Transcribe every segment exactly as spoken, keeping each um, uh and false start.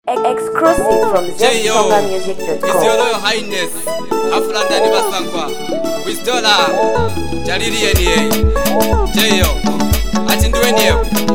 Exclusive from zsonga music dot com. It's your Royal Highness Aflanda Nibasangwa with Dollar Jalili Enie Jeyo Atinduenye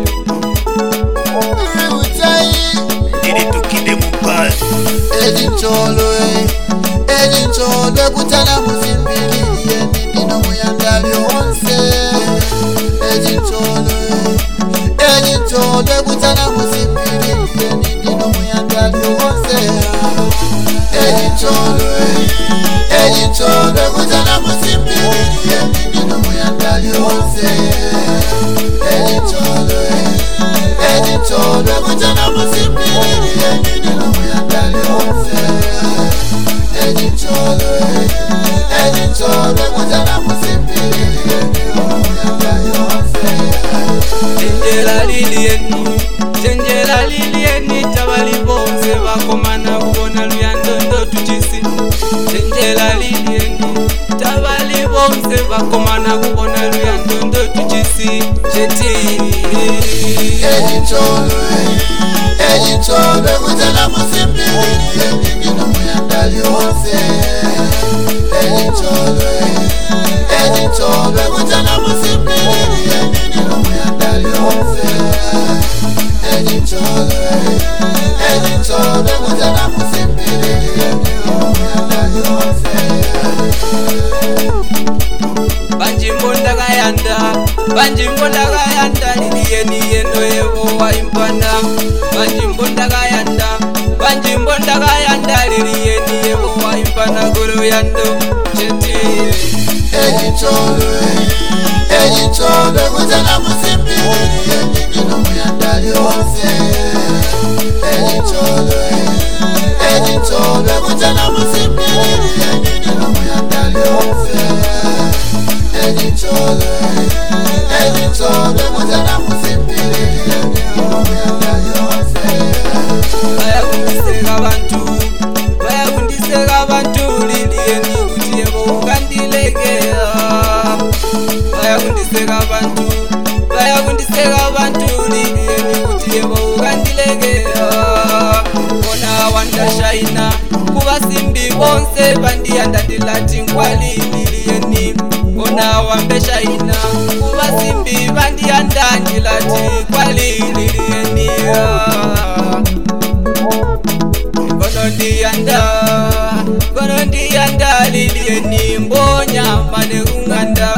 Didi tukide mubas Ejincholo Ejincholo kutana muzimbili Nino muyandali onse Ejincholo Ejincholo kutana muzimbili Nino muyandali onse Ejincholo Ejincholo kutana muzimbili Nino muyandali onse Ejincholo Ejincholo kutana muzimbili Nino muyandali onse Ejincholo Ejincholo kutana muzimbili Nino muyandali onse Chenjela lilieni Chenjela lilieni Tabali bonze Bakomana kubona luyando tuchisi Chenjela lilieni Tabali bonze Bakomana kubona luyando tuchisi Cheti Ejincholo Ejincholo kutana muzimbili Nino muyandali onse Ejincholo Ejincholo kutana muzimbili Nino muyandali onse Ejincholo Ejincholo kutana muzimbili Nino muyandali onse Banjimbonda kayanda Banjimbonda kayanda Lilieni yendo yebo wa impanda Banjimbonda kayanda Banjimbonda kayanda Lilieni yebo wa impanda Guru yando Cheti Ejincholo Ejincholo kutana muzimbili Nino muyandali onse Ejincholo Ejincholo kutana muzimbili Nino muyandali onse Ejincholo Ejincholo kutana muzimbili Nino muyandali onse Bayakundiseka abantu Bayakundiseka abantu Lilieni kuti yebo ukandilegea Bayakundiseka abantu Bayakundiseka abantu Lilieni kuti yebo ukandilegea Kona wanda shaina Kuba simbi bonse Bandiyanda dilati nkwali Lilieni Kona wambe shaina Kuba simbi bandiyanda dilati kwali Lilieni Kono ndiyanda Kono ndiyanda Lilieni Mbonya mane unganda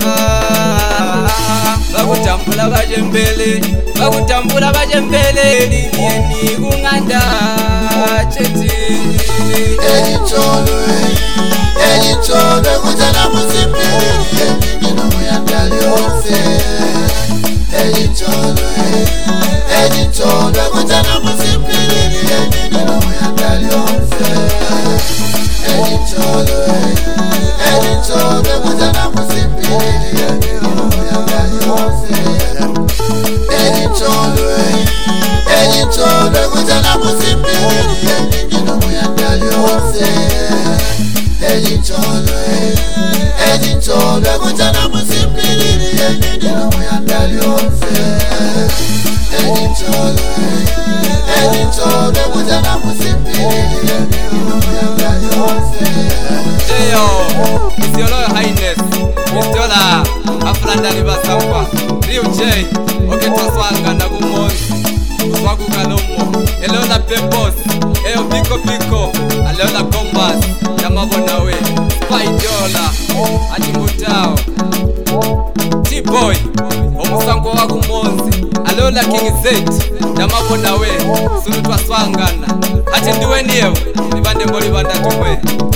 Bakutambula bajembele Bakutambula bajembele Lilieni unganda Cheti Ejincholo Ejincholo kutana muzimbili Nino muyandali onse Ejincholo Ejincholo kutana muzimbili Nino muyandali onse Ejincholo Ejincholo kutana muzimbili Nino muyandali onse Ejincholo Ejincholo kutana muzimbili Nino muyandali onse Ejincholo Ejincholo kutana muzimbili Nino muyandali onse Ejincholo Ejincholo kutana muzimbili Nino muyandali onse Jeyo It's your Royal Highness Miss Dollar Aflanda Nibasangwa Rio J Oketwa swanga na kumonzi Uswagu kalomo Eleona Pepos Eyo Piko Piko Aleona Combas Namabonawe Spy Dollar Atimutao T-Boy Omusangwa wa kumonzi Aleona King Z Namabonawe Sunutwa swangana Ati ndiwe niyewe Nibande mboli banda tuwe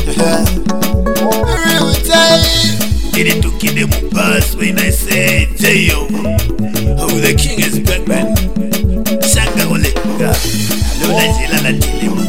Real time Didi tukide mubas when I say Jeyo Who the king is back man Shanga olega Alola jila la dili